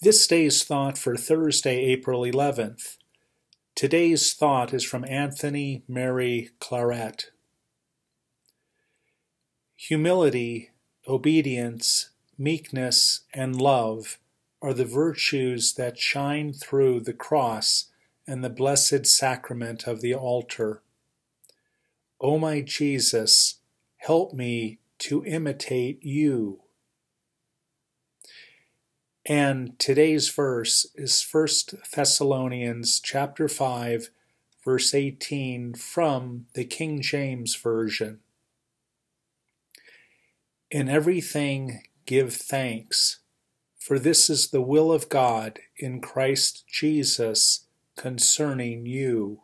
This day's thought for Thursday, April 11th. Today's thought is from Anthony Mary Claret. Humility, obedience, meekness, and love are the virtues that shine through the cross and the blessed sacrament of the altar. O my Jesus, help me to imitate you. And today's verse is 1 Thessalonians chapter 5, verse 18 from the King James Version. In everything give thanks, for this is the will of God in Christ Jesus concerning you.